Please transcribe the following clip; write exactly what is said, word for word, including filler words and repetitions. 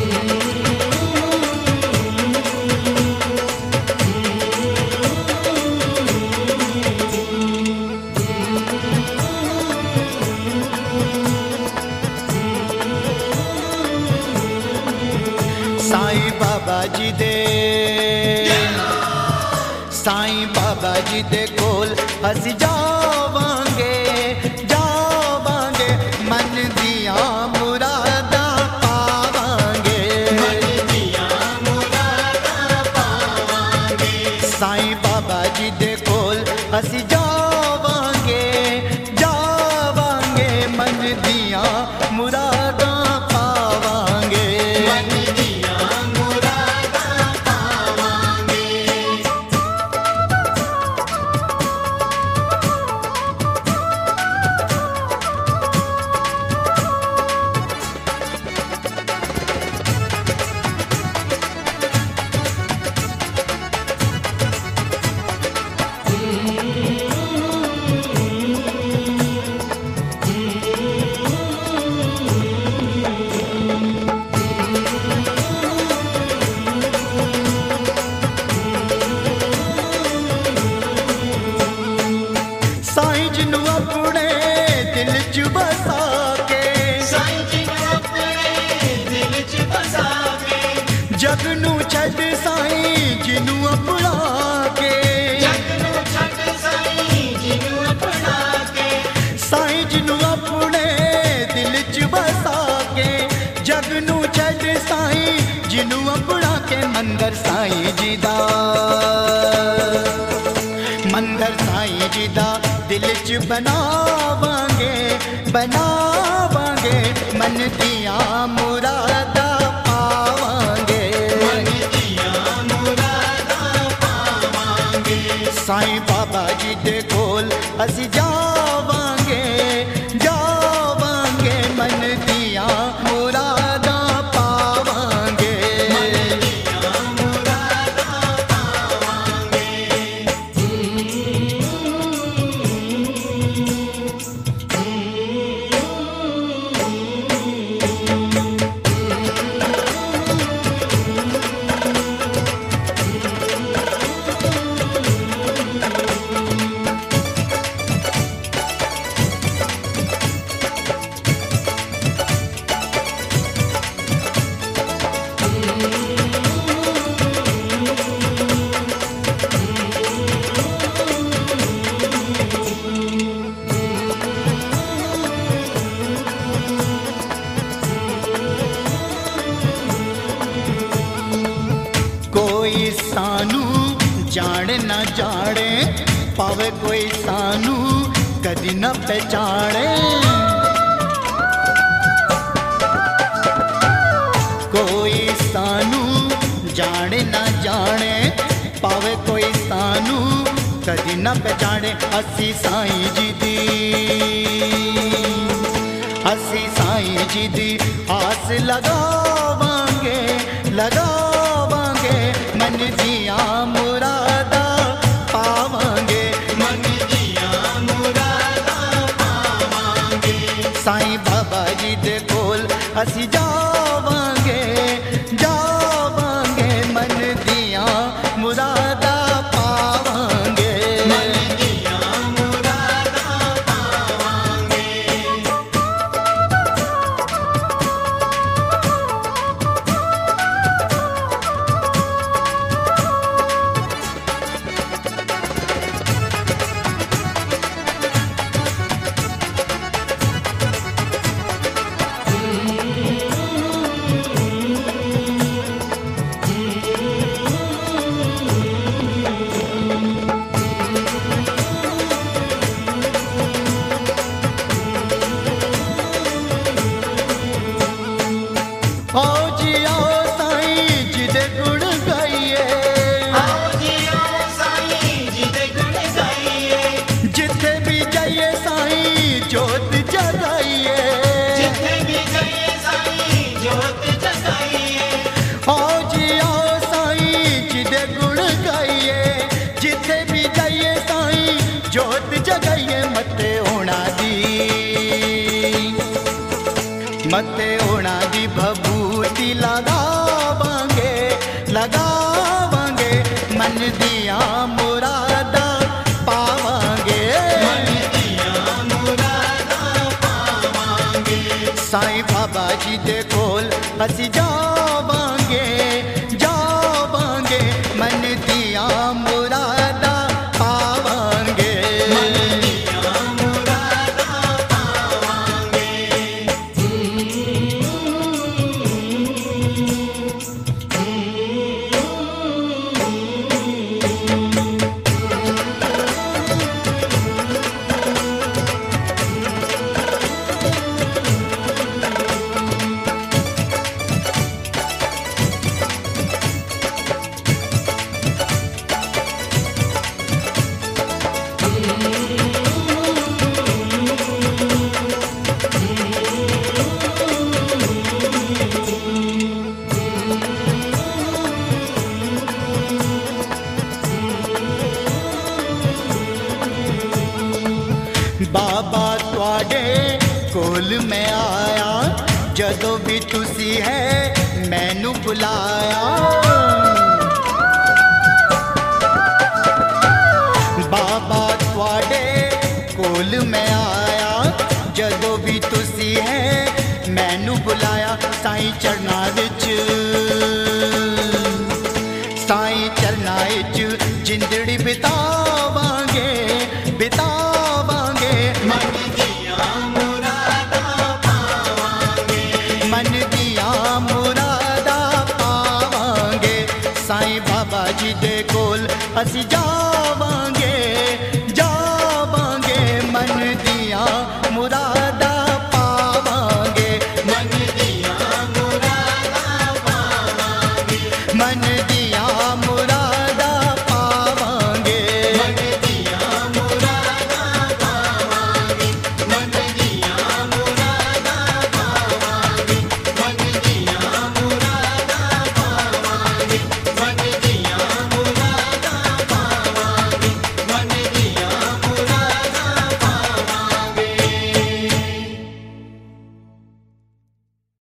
साईं बाबा जी दे साईं बाबा जी दे कोल असी जावांगे जावांगे मन दियां मुरादां पावांगे मन दियां मुरादां पावांगे साईं बाबा जी दे कोल असी जावांगे जावांगे मन दियां मुरादां पावांगे मन जग नू छड़ साईं जिनू अपना के जग नू छड़ साईं जिनू अपना के साईं जिनू अपने दिल च बसा के जग नू छड़ साईं जिनू अपना के मंदिर साईं जी दा मंदिर साईं जी दा दिल च बनावांगे बनावांगे मन दियां मुरादां साईं बाबा जी दे कोल असी जावांगे जावांगे मन दियां मुरादां पावांगे मन दियां मुरादां पावांगे कोई सानू जाने न जाने पावे कोई सानू कदी न पहचाने कोई सानू जाने न जाने पावे कोई सानू कदी न पहचाने असी साईं जी दी असी साईं जी दी आस लगावांगे लगावांगे मन दियां मुरादां पावांगे मन दियां मुरादां पावांगे साईं बाबा जी दे कोल असी जावांगे जावांगे मन दियां मुरादां पावांगे मन दियां मुरादां पावांगे मते होना दी भभूति लगा असी जावांगे जावांगे मन दिया मुरादा पावांगे मन दिया मुरादा पावांगे। बाबा तुआडे कोल मैं आया जदों भी तुसी है मैनू बुलाया। बाबा तुआडे कोल मैं आया जदों भी तुसी है मैनू बुलाया। साईं चरना विच साईं चरना विच जिंदड़ी बितावांगे बितावांगे मन दिया मुरादा पावांगे। मन दिया मुरादा पावांगे। साईं बाबा जी दे कोल असी जावांगे जावांगे मन दिया मुरादा पावांगे। मन दिया मुरादा पावांगे। मन